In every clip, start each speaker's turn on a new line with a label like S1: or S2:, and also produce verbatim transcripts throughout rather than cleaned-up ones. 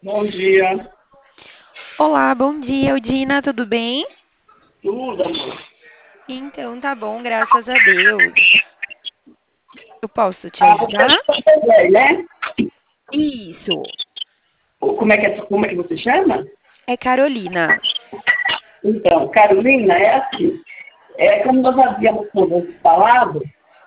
S1: Bom dia.
S2: Olá, bom dia, Odina, tudo bem?
S1: Tudo, amor.
S2: Então tá bom, graças a Deus. Eu posso te
S1: Ah, você é
S2: ajudar?
S1: de Santo André, né?
S2: Isso,
S1: Como é que, é, como é que você chama?
S2: é Carolina.
S1: Então, Carolina, é assim. É, como nós havíamos falado,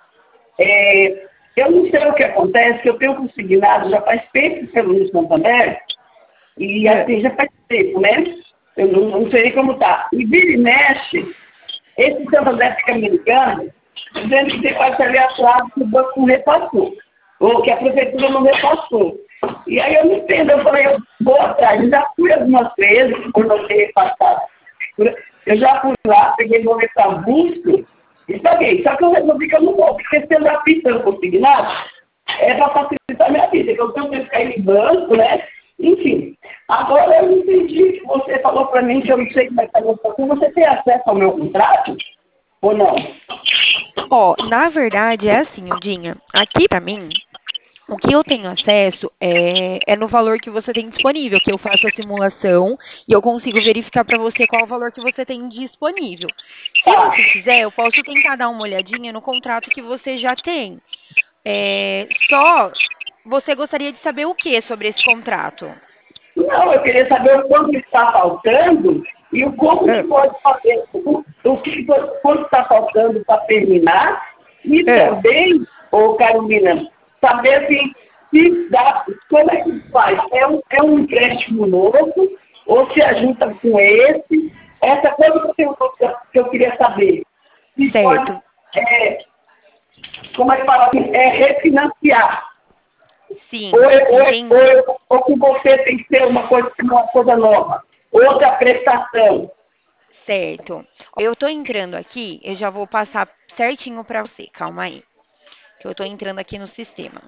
S1: é, eu não sei o que acontece, que eu tenho consignado já faz tempo pelo Santander, e
S2: É.
S1: assim, já faz tempo, né? Eu não, não sei como tá. E vira e mexe, esse Santander fica me ligando, dizendo que tem parcela atrás que o banco não repassou, ou que a prefeitura não repassou. E aí eu não entendo, eu falei, eu vou atrás, eu já fui algumas vezes, por não ter repassado. Eu já fui lá, peguei o boleto avulso e paguei. Só que eu resolvi que eu não vou, porque se eu já fiz pelo consignado, é para facilitar a minha vida, que eu tenho que ficar em banco, né? Enfim, agora eu entendi que você falou para mim que eu não sei como é que está a situação. Você tem acesso ao meu contrato ou não?
S2: Ó, na verdade é assim, Odinha. Aqui pra mim, o que eu tenho acesso é, é no valor que você tem disponível, que eu faço a simulação e eu consigo verificar pra você qual o valor que você tem disponível. Se
S1: Tá.
S2: você quiser, eu posso tentar dar uma olhadinha no contrato que você já tem. É, só você gostaria de saber o que sobre esse contrato?
S1: Não, eu queria saber o quanto está faltando e o como que
S2: É,
S1: pode fazer, o, o que quanto está faltando para terminar e
S2: é,
S1: também, ô Carolina, saber assim, se dá, como é que faz? É um, é um empréstimo novo ou se ajunta com esse? Essa coisa que eu, que eu queria saber. Se pode,
S2: certo.
S1: é, como é que fala assim, é refinanciar. Ou,
S2: Sim,
S1: é- ou, é- ou,
S2: entendi.
S1: é- ou com você tem que ser uma coisa, uma coisa nova. Outra prestação.
S2: Certo. Eu tô entrando aqui, eu já vou passar certinho pra você. Calma aí, que eu tô entrando aqui no sistema.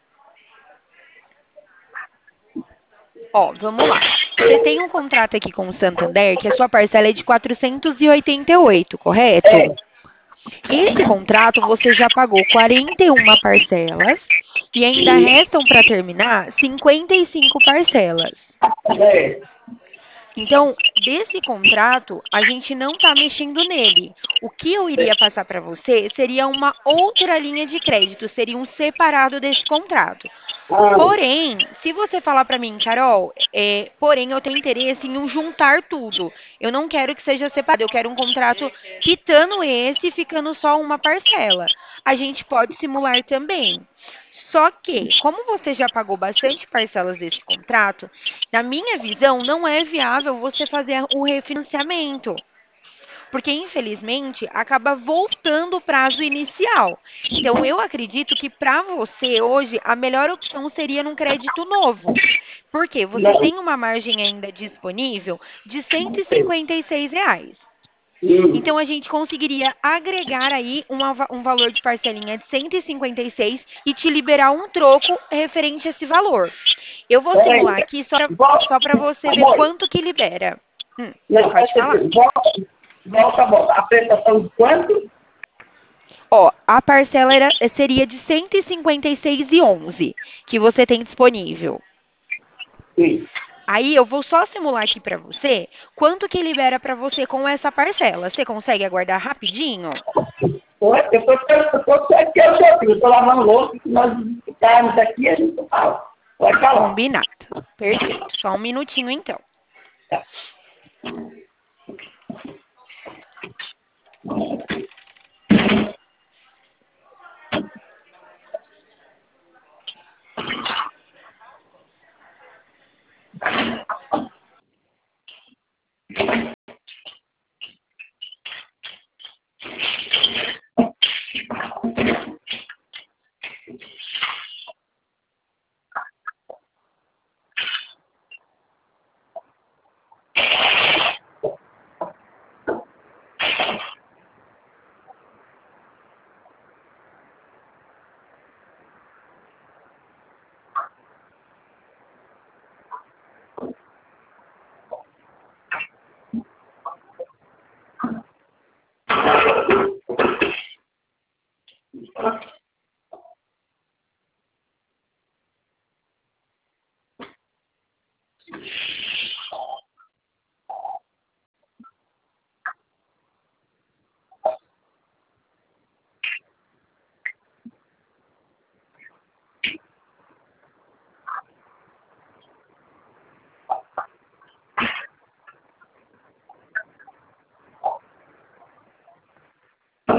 S2: Ó, vamos lá. Você tem um contrato aqui com o Santander que a sua parcela é de quatrocentos e e oitenta e oito, correto?
S1: É,
S2: Esse contrato você já pagou quarenta e uma parcelas e ainda restam para terminar cinquenta e cinco parcelas.
S1: é.
S2: Então, desse contrato, a gente não está mexendo nele. O que eu iria passar para você seria uma outra linha de crédito, seria um separado desse contrato.
S1: Ah,
S2: Porém, se você falar para mim, Carol, é, porém eu tenho interesse em um juntar tudo. Eu não quero que seja separado, eu quero um contrato quitando esse e ficando só uma parcela. A gente pode simular também. Só que, como você já pagou bastante parcelas desse contrato, na minha visão, não é viável você fazer o refinanciamento. Porque, infelizmente, acaba voltando o prazo inicial. Então, eu acredito que para você hoje, a melhor opção seria num crédito novo. Porque você
S1: não,
S2: tem uma margem ainda disponível de cento
S1: não
S2: e
S1: sei.
S2: cinquenta e seis reais.
S1: Hum,
S2: Então, a gente conseguiria agregar aí uma va- um valor de parcelinha de cento e cinquenta e seis e te liberar um troco referente a esse valor. Eu vou
S1: peraí.
S2: simular aqui só
S1: Volta,
S2: só para você ver
S1: amor.
S2: quanto que libera. Hum,
S1: Não,
S2: pode
S1: presta
S2: falar.
S1: atenção. Volta, volta, volta. A prestação de quanto?
S2: Ó, a parcela era- seria de cento e cinquenta e seis e onze que você tem disponível.
S1: Sim.
S2: Aí eu vou só simular aqui para você quanto que libera para você com essa parcela. Você consegue aguardar rapidinho?
S1: Oi, eu tô esperando, eu tô aqui, eu tô aqui, eu tô lavando louça, se nós ficarmos aqui, a gente fala. Pode falar.
S2: Combinado. Perfeito. Só um minutinho então.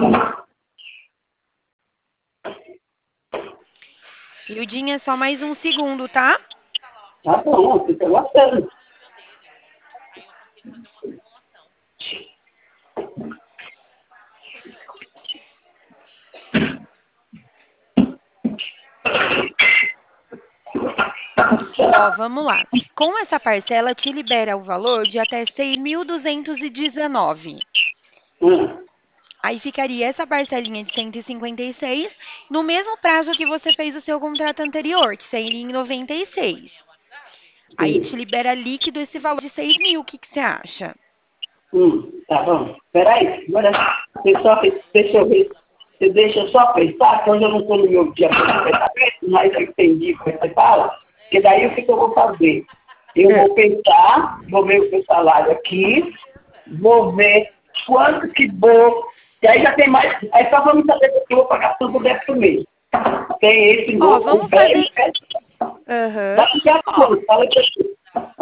S2: Hildinha, só mais um segundo, tá?
S1: Tá bom, fica gostando.
S2: Ó, vamos lá. Com essa parcela, te libera o valor de até seis mil duzentos e dezenove.
S1: Hum.
S2: Aí ficaria essa parcelinha de cento e cinquenta e seis no mesmo prazo que você fez o seu contrato anterior, que seria em noventa e seis. Aí te
S1: Sim.
S2: libera líquido esse valor de seis mil. O que, que você acha?
S1: Hum, tá bom. Peraí, agora você só, deixa eu ver. Você deixa eu só pensar, que hoje eu não estou no meu dia para pensamento, mas eu entendi o que você fala, porque daí o que, que eu vou fazer? Eu
S2: É.
S1: vou pensar, vou ver o meu salário aqui, vou ver quanto que vou, e aí já tem mais, aí só vamos saber que eu vou pagar tudo dentro do mês. Tem esse
S2: Ó,
S1: novo,
S2: vamos
S1: o velho,
S2: fazer... Aham.
S1: dá para ficar
S2: Ó,
S1: com fala que eu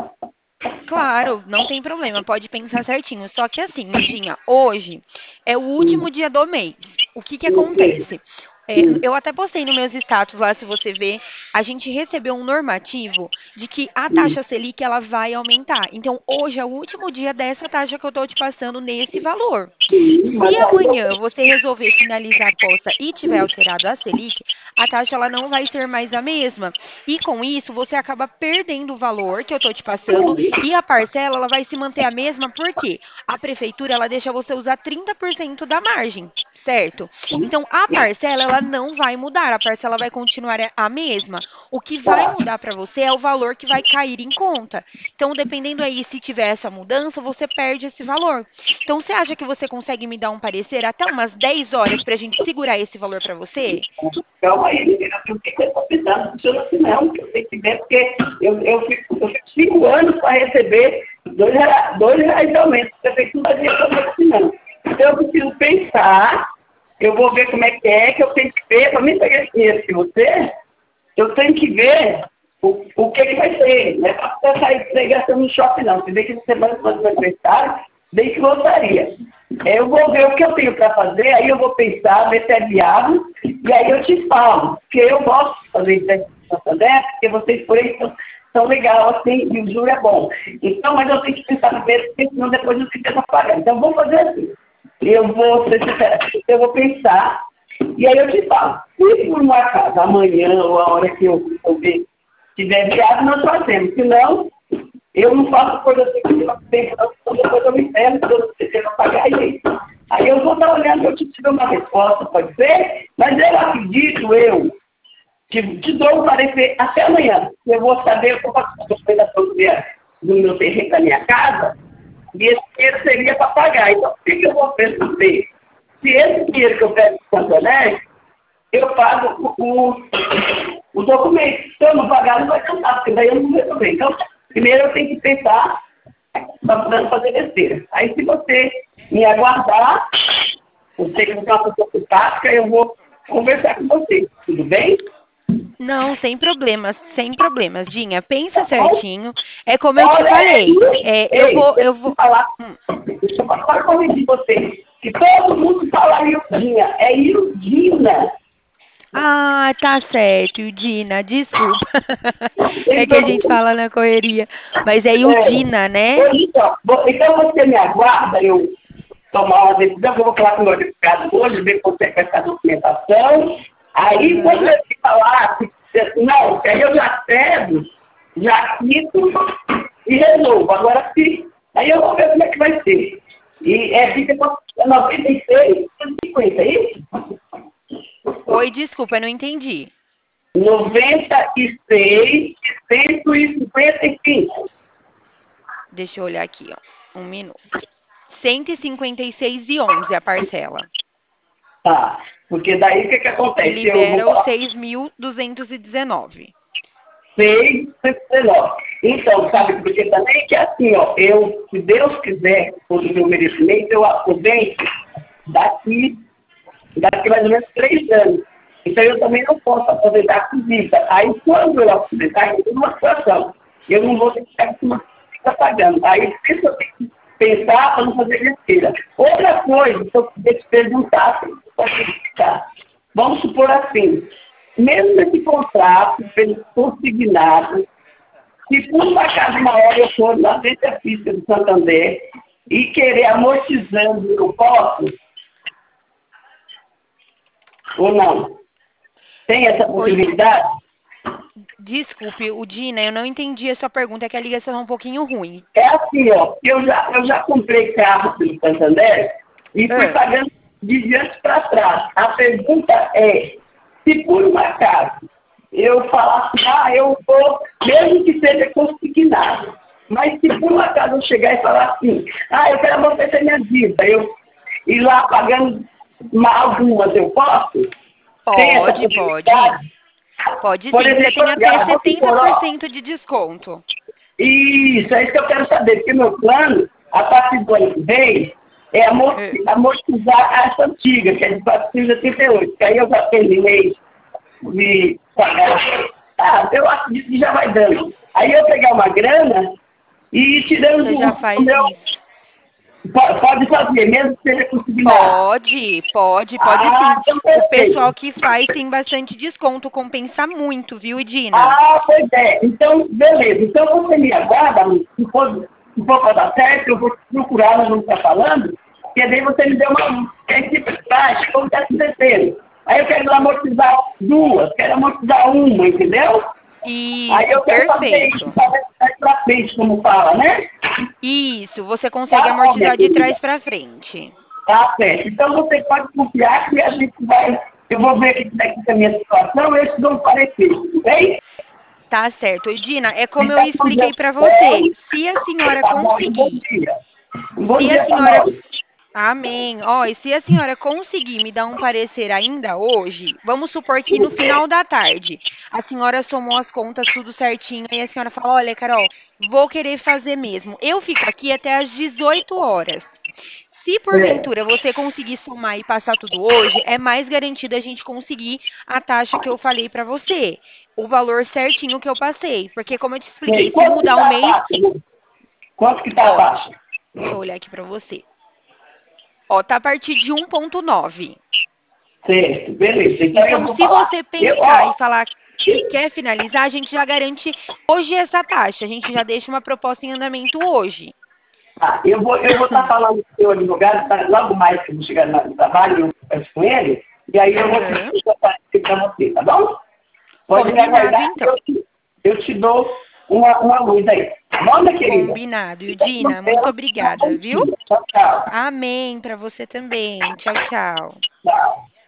S2: claro, não tem problema, pode pensar certinho. Só que assim, Lidinha, hoje é o
S1: Hum,
S2: último dia do mês. O que que
S1: não sei.
S2: acontece? É,
S1: Hum,
S2: eu até postei nos meus status lá, se você ver, a gente recebeu um normativo de que a
S1: hum,
S2: taxa Selic ela vai aumentar. Então, hoje é o último dia dessa taxa que eu estou te passando nesse valor.
S1: sim,
S2: Se
S1: mas aí eu
S2: amanhã você resolver finalizar a aposta e tiver alterado a Selic, a taxa ela não vai ser mais a mesma. E com isso, você acaba perdendo o valor que eu estou te passando e a parcela ela vai se manter a mesma porque a prefeitura ela deixa você usar trinta por cento da margem, certo? Então, a parcela ela não vai mudar, a parcela vai continuar a mesma. O que vai
S1: tá.
S2: mudar para você é o valor que vai cair em conta. Então, dependendo aí se tiver essa mudança, você perde esse valor. Então, você acha que você consegue me dar um parecer até umas dez horas para a gente segurar esse valor para você?
S1: Calma aí, menina, eu tenho que estar pensando, não funciona assim não, que eu tenho que ver, porque eu, eu, fico, eu fico cinco anos para receber dois, reais- dois reais de aumento, a prefeitura não vai fazer assim não. Então eu preciso pensar, eu vou ver como é que é, que eu tenho que ver, para mim pegar esse dinheiro de você, eu tenho que ver o, o que, que vai ser, não é para sair sair gastando no shopping não, você vê que você vai fazer um aniversário, bem que gostaria. É, eu vou ver o que eu tenho para fazer, aí eu vou pensar, ver se é viável, e aí eu te falo, porque eu gosto de fazer isso, né? Porque vocês por aí são, são legais, assim, e o juro é bom. Então, mas eu tenho que pensar primeiro, porque senão depois eu fico para pagar. Então, vou fazer assim. Eu vou ser sincera, eu vou pensar, e aí eu te falo. Se por um acaso, amanhã ou a hora que eu, eu ver, tiver viável, nós fazemos. Se não, eu não faço coisa assim que eu tenho, então depois eu me entendo, se eu não sei não pagar, aí, aí eu vou estar olhando, eu te tiro uma resposta, pode ser? Mas eu acredito, eu, te, te dou um parecer até amanhã. Eu vou saber, eu vou fazer a documentação do meu do meu terreno da minha casa, e esse dinheiro seria para pagar. Então, o que, que eu vou perceber? Se esse dinheiro que eu pego do Santo André, eu pago o, o, o documento. Se eu não pagar, não vai cantar, porque daí eu não vou resolver. Então, primeiro eu tenho que pensar para não fazer besteira. Aí, se você me aguardar, eu sei que você é uma pessoa simpática, eu vou conversar com você. Tudo bem?
S2: Não, sem problemas, sem problemas, Dinha. Pensa
S1: Tá bom?
S2: certinho. É como eu te
S1: Olha
S2: falei.
S1: aí,
S2: É, eu
S1: ei,
S2: vou,
S1: deixa
S2: eu
S1: eu
S2: vou.
S1: falar,
S2: Hum.
S1: deixa eu falar corrigir você. Que todo mundo fala Ildinha, é Ildina.
S2: Ah, tá certo, Dina, desculpa. É que a
S1: Então,
S2: gente fala na correria. Mas é
S1: é,
S2: Ildina, né?
S1: pois então, vo- então você me aguarda, eu tomar uma decisão, que eu vou falar com o meu advogado hoje, ver como é que vai essa documentação. Aí, quando
S2: Aham.
S1: ele falar, se- se- não, que aí eu já pego, já quito e resolvo. Agora, se, aí eu vou ver como é que vai ser. E é, fica com noventa e seis, cento e cinquenta, é isso?
S2: Oi, desculpa, eu não entendi.
S1: noventa e seis, cento e cinquenta e cinco.
S2: Deixa eu olhar aqui, ó. Um minuto. Cento e cinquenta e seis e onze a parcela.
S1: Tá. Porque daí o que, que
S2: Te
S1: acontece? Eu vou
S2: libera os
S1: falar
S2: seis mil duzentos e dezenove.
S1: seis, dezenove. Então, sabe, porque também que é assim, ó, eu, se Deus quiser, por meu merecimento, eu aposento daqui, daqui mais ou menos três anos. Então eu também não posso aposentar com vida. Aí quando eu aposentar, eu tenho uma situação. Eu não vou ter que ficar, ficar pagando. Aí isso eu tenho que pensar para não fazer besteira. Outra coisa que eu queria te perguntar, para explicar. Vamos supor assim, mesmo esse contrato, pelo consignado, se por uma casa uma hora eu for na frente à pista do Santander e querer amortizando, eu posso? Ou não? Tem essa possibilidade?
S2: Desculpe, o Dina, eu não entendi a sua pergunta, é que a ligação é um pouquinho ruim.
S1: É assim, ó, eu já, eu já comprei carro pelo Santander e fui
S2: Ah.
S1: pagando de diante para trás. A pergunta é, se por um acaso eu falar assim, ah, eu vou, mesmo que seja consignado, mas se por um acaso eu chegar e falar assim, ah, eu quero amortecer minha dívida, eu ir lá pagando uma- algumas, eu posso? Tem essa
S2: Pode, pode.
S1: possibilidade?
S2: Pode
S1: Por
S2: sim, você
S1: exemplo,
S2: tem até
S1: já, vamos
S2: setenta
S1: supor,
S2: por
S1: ó,
S2: cento de desconto.
S1: isso, é isso que eu quero saber, porque meu plano, a partir do ano que vem, é amorti- amortizar essa antiga, que é de quatrocentos e oitenta e oito, que aí eu já terminei de pagar. Ah, eu acredito que já vai dando. Aí eu pegar uma grana e ir tirando
S2: Você
S1: do,
S2: já
S1: do
S2: faz
S1: meu...
S2: isso.
S1: Po- Pode fazer, mesmo que seja consignado.
S2: Pode, pode, pode
S1: Ah,
S2: sim.
S1: então
S2: O pessoal
S1: perfeito.
S2: que faz tem bastante desconto, compensa muito, viu, Edina?
S1: Ah, pois é. Então, beleza. Então você me aguarda, se for, se for para dar certo, eu vou procurar, nós vamos estar falando, porque daí você me deu uma luz. É tipo taxa, como está acontecendo. Aí eu quero amortizar duas, quero amortizar uma, entendeu? Aí
S2: Isso,
S1: eu quero fazer isso,
S2: perfeito.
S1: fazer trás para frente, como fala, né?
S2: Isso, você consegue
S1: Tá bom, minha
S2: amortizar de
S1: querida.
S2: trás para frente.
S1: Tá certo. Então você pode confiar que a gente vai. Eu vou ver aqui como é que está a minha situação e eu te dou um parecer, tudo bem?
S2: Tá certo. Edina, é como eu
S1: Fica com
S2: expliquei
S1: Deus.
S2: para você. Se a senhora
S1: Tá bom, um bom
S2: conseguir,
S1: dia. Um bom
S2: se a
S1: dia para
S2: senhora
S1: nós.
S2: Amém. Ó, e se a senhora conseguir me dar um parecer ainda hoje, vamos supor que no final da tarde a senhora somou as contas tudo certinho e a senhora fala: Olha, Carol, vou querer fazer mesmo. Eu fico aqui até às dezoito horas. Se
S1: É.
S2: porventura você conseguir somar e passar tudo hoje, é mais garantido a gente conseguir a taxa que eu falei pra você, o valor certinho que eu passei. Porque, como eu te expliquei,
S1: Sei.
S2: se
S1: Quanto que
S2: mudar
S1: está
S2: um
S1: a
S2: mês,
S1: taxa? Lu? Quanto que está a
S2: ó,
S1: taxa?
S2: deixa eu olhar aqui pra você. Ó, tá a partir de um ponto nove.
S1: Certo, beleza. Então eu
S2: Então,
S1: vou
S2: se
S1: falar.
S2: você
S1: Eu,
S2: pensar e
S1: ó,
S2: falar que quer finalizar, a gente já garante hoje essa taxa. A gente já deixa uma proposta em andamento hoje.
S1: tá, eu vou eu vou estar falando com o seu advogado, tá, logo mais que eu vou chegar no trabalho, eu converso com ele, e aí eu vou
S2: Aham.
S1: te para você, tá bom? Pode me
S2: Combinado,
S1: aguardar que
S2: então.
S1: eu te, eu te dou uma, uma luz aí. Tá bom, minha querida?
S2: Combinado.
S1: Fica com
S2: Eudina, muito
S1: Deus. Tá bom
S2: obrigada, viu?
S1: dia. Tchau, tchau.
S2: Amém para você também. Tchau, tchau.
S1: Tchau.